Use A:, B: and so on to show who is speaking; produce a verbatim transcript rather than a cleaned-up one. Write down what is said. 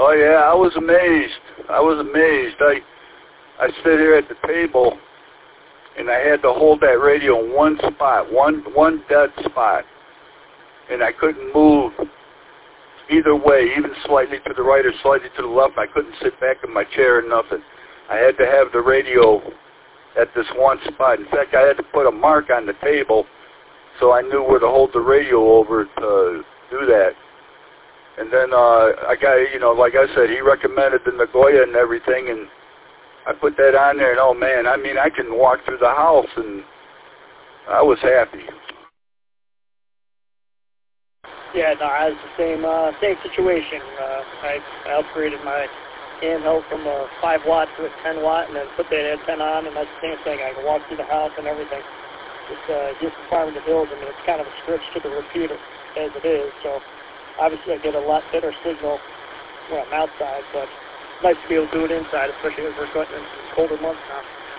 A: Oh yeah, I was amazed. I was amazed. I I stood here at the table, and I had to hold that radio in one spot, one one dead spot, and I couldn't move either way, even slightly to the right or slightly to the left. I couldn't sit back in my chair or nothing. I had to have the radio at this one spot. In fact, I had to put a mark on the table so I knew where to hold the radio over to do that. And then uh, I got, you know, like I said, he recommended the Nagoya and everything, and I put that on there, and oh man, I mean, I can walk through the house, and I was happy.
B: Yeah, no, I was the same, uh, same situation. Uh, I, I upgraded my handheld from a five watt to a ten watt, and then put that antenna on, and that's the same thing. I can walk through the house and everything. Just, uh, just farming the hills. I mean, it's kind of a stretch to the repeater as it is, so obviously I get a lot better signal when I'm outside, but it's nice to be able to do it inside, especially as we're going into colder months now.